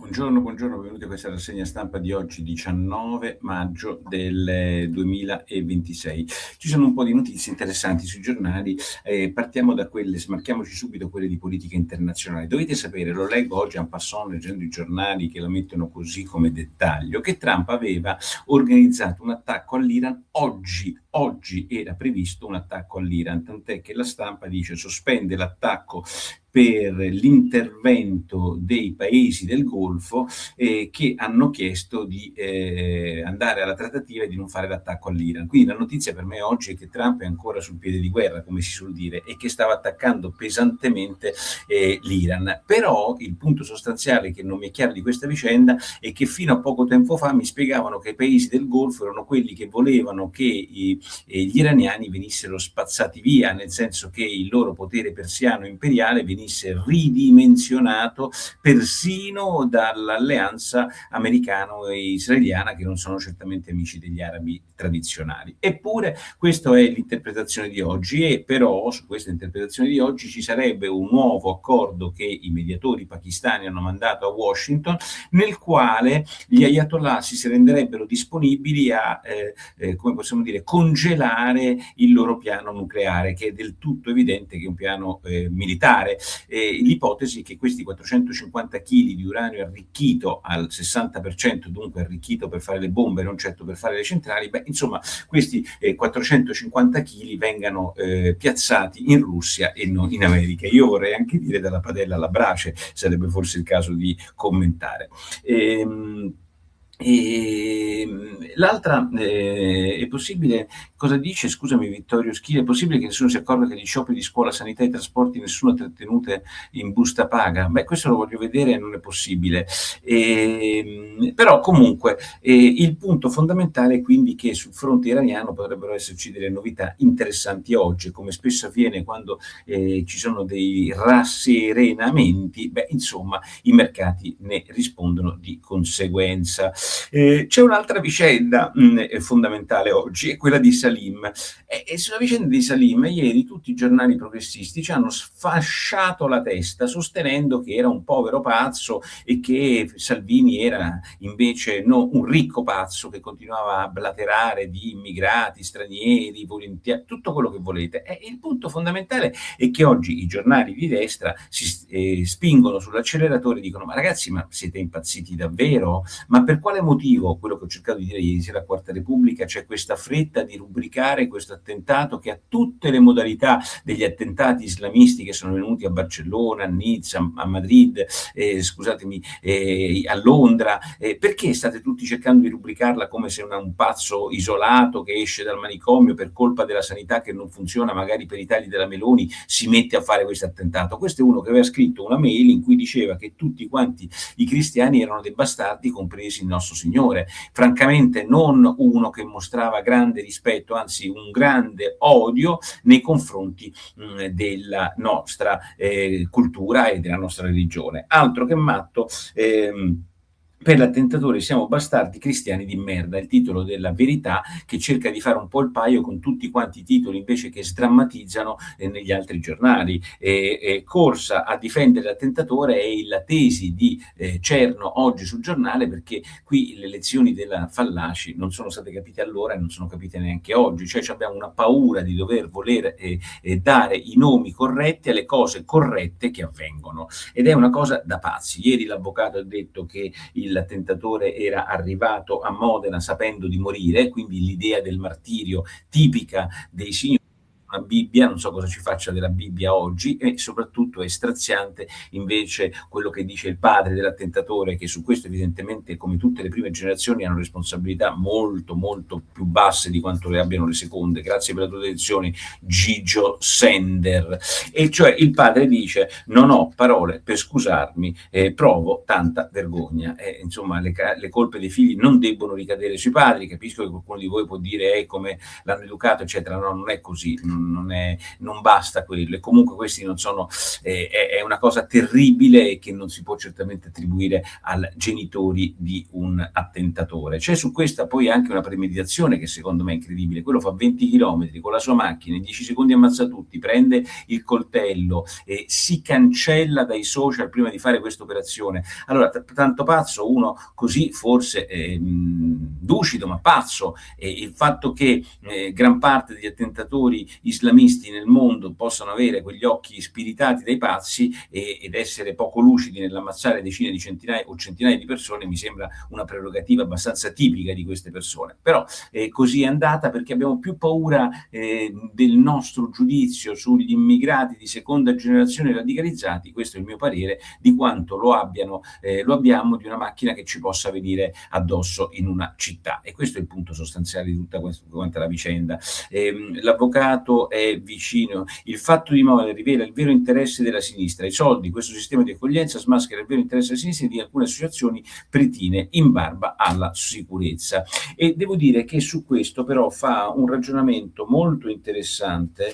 Buongiorno, benvenuti a questa rassegna stampa di oggi, 19 maggio del 2026. Ci sono un po' di notizie interessanti sui giornali, partiamo da quelle, smarchiamoci subito quelle di politica internazionale. Dovete sapere, lo leggo oggi en passant leggendo i giornali che la mettono così come dettaglio, che Trump aveva organizzato un attacco all'Iran oggi era previsto un attacco all'Iran, tant'è che la stampa dice sospende l'attacco per l'intervento dei paesi del Golfo che hanno chiesto di andare alla trattativa e di non fare l'attacco all'Iran. Quindi la notizia per me oggi è che Trump è ancora sul piede di guerra, come si suol dire, e che stava attaccando pesantemente l'Iran. Però il punto sostanziale che non mi è chiaro di questa vicenda è che fino a poco tempo fa mi spiegavano che i paesi del Golfo erano quelli che volevano che gli iraniani venissero spazzati via, nel senso che il loro potere persiano imperiale venisse ridimensionato persino dall'alleanza americano-israeliana, che non sono certamente amici degli arabi tradizionali. Eppure questa è l'interpretazione di oggi, e però su questa interpretazione di oggi ci sarebbe un nuovo accordo che i mediatori pakistani hanno mandato a Washington, nel quale gli ayatollah si renderebbero disponibili a come possiamo dire, congelare il loro piano nucleare, che è del tutto evidente che è un piano militare. L'ipotesi è che questi 450 kg di uranio arricchito al 60%, dunque arricchito per fare le bombe, non certo per fare le centrali, insomma questi 450 kg vengano piazzati in Russia e non in America. Io vorrei anche dire dalla padella alla brace, sarebbe forse il caso di commentare. L'altra è possibile, cosa dice, scusami Vittorio Schile, è possibile che nessuno si accorga che gli scioperi di scuola, sanità e trasporti nessuno trattenute in busta paga? Questo lo voglio vedere, non è possibile. Però comunque il punto fondamentale è quindi che sul fronte iraniano potrebbero esserci delle novità interessanti oggi, come spesso avviene quando ci sono dei rasserenamenti, insomma i mercati ne rispondono di conseguenza. C'è un'altra vicenda fondamentale oggi, è quella di Salim. E sulla vicenda di Salim, ieri tutti i giornali progressisti ci hanno sfasciato la testa sostenendo che era un povero pazzo e che Salvini era invece un ricco pazzo che continuava a blaterare di immigrati, stranieri, volontieri, tutto quello che volete. Il punto fondamentale è che oggi i giornali di destra si spingono sull'acceleratore e dicono: ma ragazzi, ma siete impazziti davvero? Ma per quale motivo, quello che ho cercato di dire ieri sera a Quarta Repubblica, c'è questa fretta di rubricare questo attentato che ha tutte le modalità degli attentati islamisti che sono venuti a Barcellona, a Nizza, a Madrid, a Londra? Perché state tutti cercando di rubricarla come se un pazzo isolato che esce dal manicomio per colpa della sanità che non funziona, magari per i tagli della Meloni, si mette a fare questo attentato? Questo è uno che aveva scritto una mail in cui diceva che tutti quanti i cristiani erano dei bastardi, compresi il nostro Signore. Francamente non uno che mostrava grande rispetto, anzi un grande odio nei confronti della nostra cultura e della nostra religione. Altro che matto. Per l'attentatore siamo bastardi cristiani di merda, il titolo della Verità, che cerca di fare un po' il paio con tutti quanti i titoli invece che sdrammatizzano negli altri giornali. Corsa a difendere l'attentatore è la tesi di Cerno oggi sul giornale, perché qui le lezioni della Fallaci non sono state capite allora e non sono capite neanche oggi, cioè abbiamo una paura di voler dare i nomi corretti alle cose corrette che avvengono, ed è una cosa da pazzi. Ieri l'avvocato ha detto che l'attentatore era arrivato a Modena sapendo di morire, quindi l'idea del martirio tipica dei signori. Una Bibbia, non so cosa ci faccia della Bibbia oggi, e soprattutto è straziante invece quello che dice il padre dell'attentatore, che su questo evidentemente, come tutte le prime generazioni, hanno responsabilità molto molto più basse di quanto le abbiano le seconde. Grazie per la tua attenzione, Gigio Sender. E cioè il padre dice: non ho parole per scusarmi, provo tanta vergogna. Insomma, le colpe dei figli non debbono ricadere sui padri. Capisco che qualcuno di voi può dire come l'hanno educato eccetera. No, non è così. non basta quello, e comunque questi non sono, è una cosa terribile e che non si può certamente attribuire ai genitori di un attentatore. C'è su questa poi anche una premeditazione che secondo me è incredibile. Quello fa 20 km con la sua macchina, in 10 secondi ammazza tutti, prende il coltello, si cancella dai social prima di fare questa operazione. Allora, tanto pazzo uno così, forse lucido ma pazzo, il fatto che gran parte degli attentatori islamisti nel mondo possano avere quegli occhi spiritati dai pazzi ed essere poco lucidi nell'ammazzare decine di centinaia o centinaia di persone mi sembra una prerogativa abbastanza tipica di queste persone. Però così è andata, perché abbiamo più paura del nostro giudizio sugli immigrati di seconda generazione radicalizzati, questo è il mio parere, di quanto lo abbiamo di una macchina che ci possa venire addosso in una città. E questo è il punto sostanziale di tutta quanta la vicenda. L'avvocato è vicino, il fatto di Moria rivela il vero interesse della sinistra, i soldi, questo sistema di accoglienza smaschera il vero interesse della sinistra e di alcune associazioni pretine in barba alla sicurezza. E devo dire che su questo però fa un ragionamento molto interessante,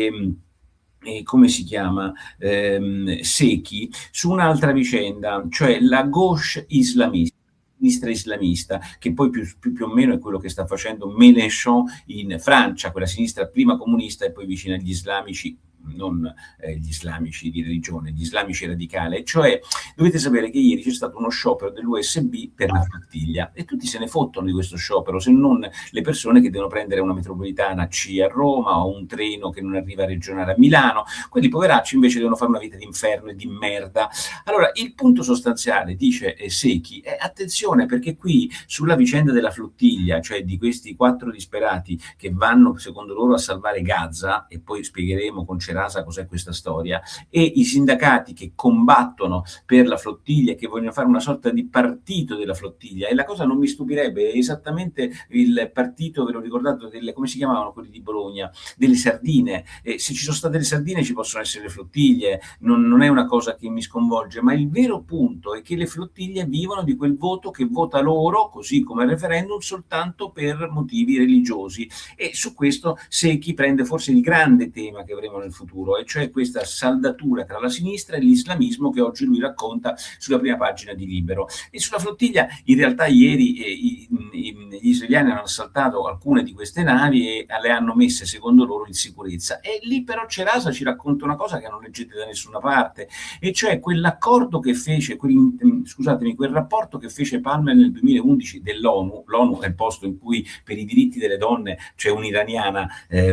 come si chiama, Secchi, su un'altra vicenda, cioè la gauche islamista, sinistra islamista, che poi più o meno è quello che sta facendo Mélenchon in Francia, quella sinistra prima comunista e poi vicina agli islamici, non gli islamici di religione, gli islamici radicali. Cioè, dovete sapere che ieri c'è stato uno sciopero dell'USB per la flottiglia e tutti se ne fottono di questo sciopero, se non le persone che devono prendere una metropolitana C a Roma o un treno che non arriva regionale a Milano. Quelli poveracci invece devono fare una vita d'inferno e di merda. Allora, il punto sostanziale, dice Secchi, è attenzione, perché qui sulla vicenda della flottiglia, cioè di questi 4 disperati che vanno secondo loro a salvare Gaza, e poi spiegheremo con Cerasa cos'è questa storia, e i sindacati che combattono per la flottiglia e che vogliono fare una sorta di partito della flottiglia, e la cosa non mi stupirebbe, è esattamente il partito, ve lo ricordate, come si chiamavano quelli di Bologna, delle sardine. Se ci sono state le sardine ci possono essere le flottiglie, non è una cosa che mi sconvolge, ma il vero punto è che le flottiglie vivono di quel voto che vota loro, così come il referendum, soltanto per motivi religiosi, e su questo Secchi prende forse il grande tema che avremo nel futuro, e cioè questa saldatura tra la sinistra e l'islamismo che oggi lui racconta sulla prima pagina di Libero. E sulla flottiglia, in realtà ieri gli israeliani hanno assaltato alcune di queste navi e le hanno messe, secondo loro, in sicurezza. E lì però Cerasa ci racconta una cosa che non leggete da nessuna parte, e cioè quell'accordo che fece, quel rapporto che fece Palmer nel 2011 dell'ONU. L'ONU è il posto in cui per i diritti delle donne c'è un'iraniana,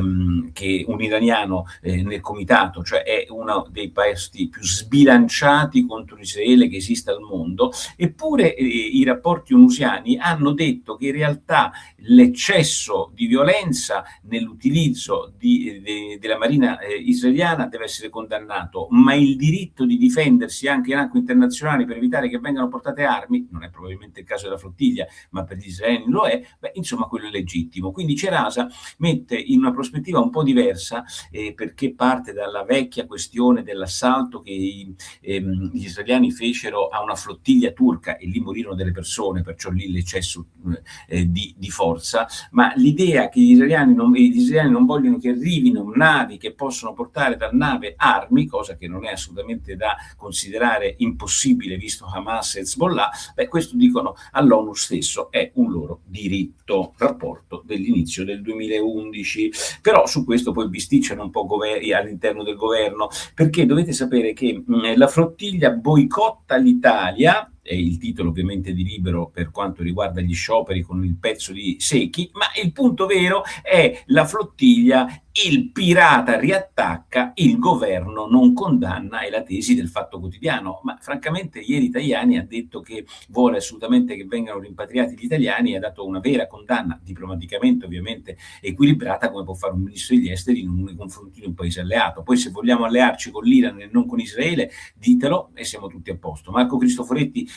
un iraniano nel comitato, cioè è uno dei paesi più sbilanciati contro Israele che esista al mondo. Eppure i rapporti onusiani hanno detto che in realtà l'eccesso di violenza nell'utilizzo della marina israeliana deve essere condannato, ma il diritto di difendersi anche in acque internazionali per evitare che vengano portate armi, non è probabilmente il caso della flottiglia, ma per gli israeliani lo è, insomma quello è legittimo. Quindi Cerasa mette in una prospettiva un po' diversa, perché parte dalla vecchia questione dell'assalto che gli israeliani fecero a una flottiglia turca, e lì morirono delle persone, perciò lì l'eccesso di forza, ma l'idea che gli israeliani non vogliono che arrivino navi che possono portare da nave armi, cosa che non è assolutamente da considerare impossibile visto Hamas e Hezbollah, questo dicono all'ONU stesso è un loro diritto, rapporto dell'inizio del 2011. Però su questo poi bisticciano un po' all'interno del governo, perché dovete sapere che la flottiglia boicotta l'Italia, è il titolo ovviamente di Libero per quanto riguarda gli scioperi con il pezzo di Secchi, ma il punto vero è la flottiglia, il pirata riattacca, il governo non condanna, è la tesi del Fatto Quotidiano. Ma francamente ieri Tajani ha detto che vuole assolutamente che vengano rimpatriati gli italiani e ha dato una vera condanna, diplomaticamente ovviamente equilibrata, come può fare un ministro degli esteri nei confronti di un paese alleato. Poi se vogliamo allearci con l'Iran e non con Israele, ditelo e siamo tutti a posto. Marco Cristoforetti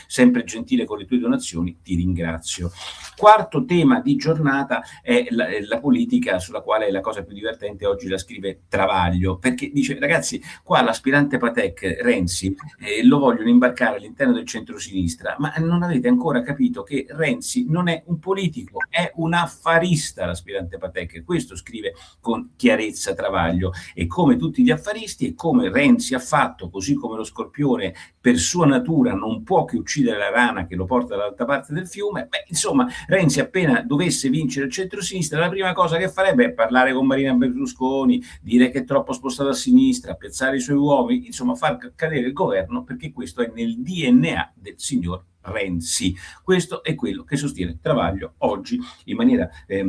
sempre gentile con le tue donazioni, ti ringrazio. Quarto tema di giornata è la politica, sulla quale la cosa più divertente oggi la scrive Travaglio, perché dice: ragazzi, qua l'aspirante Patek Renzi lo vogliono imbarcare all'interno del centro-sinistra, ma non avete ancora capito che Renzi non è un politico, è un affarista l'aspirante Patek. Questo scrive con chiarezza Travaglio, e come tutti gli affaristi e come Renzi ha fatto, così come lo scorpione per sua natura non può che uccidere la rana che lo porta dall'altra parte del fiume. Beh, insomma, Renzi appena dovesse vincere il centro-sinistra, la prima cosa che farebbe è parlare con Marina Berlusconi, dire che è troppo spostato a sinistra, piazzare i suoi uomini, insomma far cadere il governo, perché questo è nel DNA del signor Renzi. Questo è quello che sostiene Travaglio oggi in maniera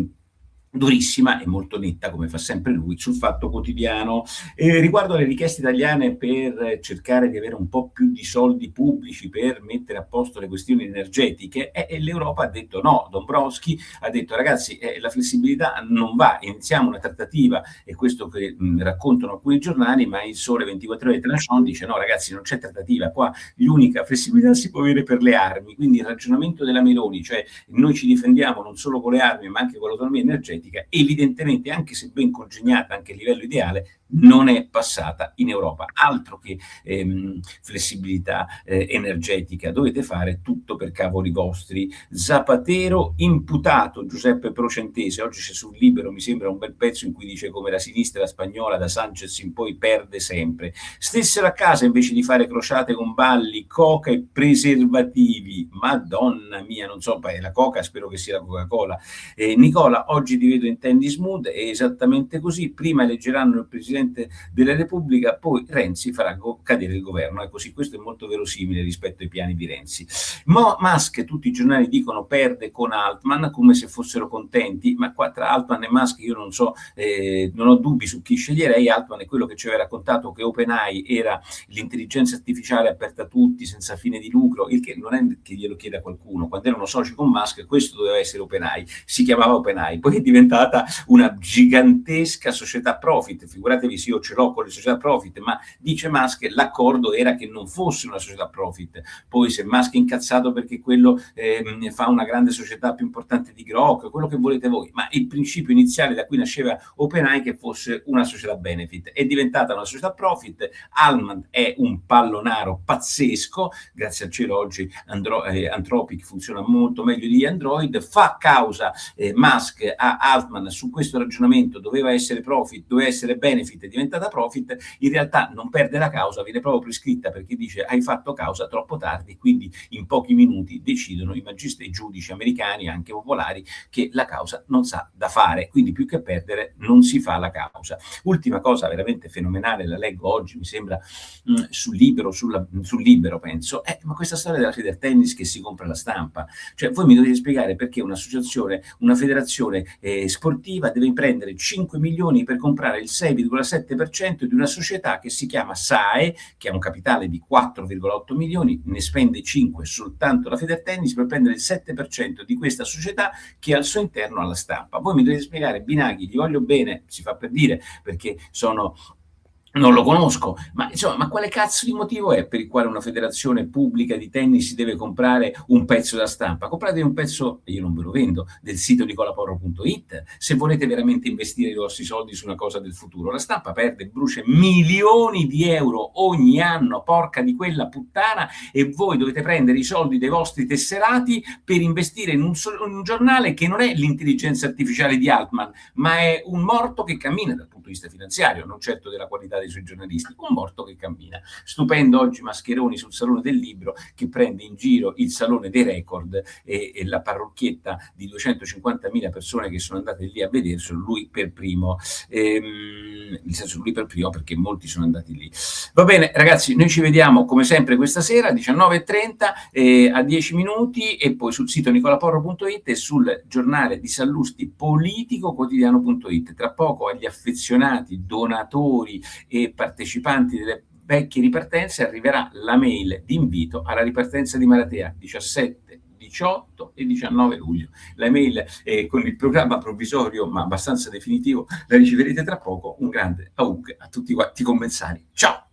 durissima e molto netta, come fa sempre lui, sul Fatto Quotidiano. Riguardo alle richieste italiane per cercare di avere un po' più di soldi pubblici per mettere a posto le questioni energetiche, l'Europa ha detto no. Dombrovskis ha detto: ragazzi, la flessibilità non va, iniziamo una trattativa, e questo che raccontano alcuni giornali, ma il Sole 24 Ore Tranchon dice: no ragazzi, non c'è trattativa, qua l'unica flessibilità si può avere per le armi. Quindi il ragionamento della Meloni, cioè noi ci difendiamo non solo con le armi ma anche con l'autonomia energetica, evidentemente, anche se ben congegnata anche a livello ideale, non è passata in Europa. Altro che flessibilità energetica, dovete fare tutto per cavoli vostri. Zapatero imputato, Giuseppe Procentese, oggi c'è sul Libero, mi sembra un bel pezzo in cui dice come la sinistra spagnola da Sanchez in poi perde sempre. Stessero a casa invece di fare crociate con balli, coca e preservativi. Madonna mia, non so, la coca spero che sia la Coca-Cola. Nicola, oggi ti vedo in tennis mood, è esattamente così: prima eleggeranno il Presidente della Repubblica, poi Renzi farà cadere il governo. È così, questo è molto verosimile rispetto ai piani di Renzi. Musk, tutti i giornali dicono, perde con Altman, come se fossero contenti, ma qua tra Altman e Musk io non so, non ho dubbi su chi sceglierei. Altman è quello che ci aveva raccontato che OpenAI era l'intelligenza artificiale aperta a tutti, senza fine di lucro, il che non è che glielo chieda qualcuno. Quando erano soci con Musk, questo doveva essere OpenAI, si chiamava OpenAI, poi è diventata una gigantesca società profit. Figuratevi se io ce l'ho con le società profit, ma dice Musk l'accordo era che non fosse una società profit. Poi se Musk è incazzato perché quello fa una grande società più importante di Grok, quello che volete voi, ma il principio iniziale da cui nasceva OpenAI che fosse una società benefit è diventata una società profit. Altman è un pallonaro pazzesco, grazie al cielo oggi Anthropic funziona molto meglio di Android. Fa causa Musk a Altman su questo ragionamento: doveva essere profit, doveva essere benefit, è diventata profit. In realtà non perde la causa, viene proprio prescritta, perché dice hai fatto causa troppo tardi, quindi in pochi minuti decidono i magistrati, i giudici americani, anche popolari, che la causa non sa da fare, quindi più che perdere non si fa la causa. Ultima cosa veramente fenomenale, la leggo oggi, mi sembra sul Libero penso, ma questa storia della Federtennis che si compra la Stampa. Cioè voi mi dovete spiegare perché un'associazione, una federazione sportiva deve prendere 5 milioni per comprare il 6,7% di una società che si chiama SAE, che ha un capitale di 4,8 milioni, ne spende 5 soltanto la Federtennis per prendere il 7% di questa società che al suo interno ha la Stampa. Voi mi dovete spiegare, Binaghi, gli voglio bene, si fa per dire, perché non lo conosco, ma insomma, ma quale cazzo di motivo è per il quale una federazione pubblica di tennis si deve comprare un pezzo da Stampa? Comprate un pezzo, io non ve lo vendo, del sito nicolaporro.it, se volete veramente investire i vostri soldi su una cosa del futuro. La Stampa perde, brucia milioni di euro ogni anno, porca di quella puttana, e voi dovete prendere i soldi dei vostri tesserati per investire in un giornale che non è l'intelligenza artificiale di Altman, ma è un morto che cammina dal punto di vista finanziario, non certo della qualità dei suoi giornalisti, un morto che cammina. Stupendo oggi Mascheroni sul Salone del Libro, che prende in giro il Salone dei Record e la parrocchietta di 250.000 persone che sono andate lì a vederselo, lui per primo, nel senso lui per primo perché molti sono andati lì. Va bene ragazzi, noi ci vediamo come sempre questa sera 19:30 a 10 minuti, e poi sul sito nicolaporro.it e sul giornale di Sallusti politicoquotidiano.it. Tra poco agli affezionati donatori e partecipanti delle vecchie ripartenze arriverà la mail di invito alla ripartenza di Maratea 17, 18 e 19 luglio. La mail con il programma provvisorio ma abbastanza definitivo la riceverete tra poco. Un grande aug a tutti quanti i commensali. Ciao!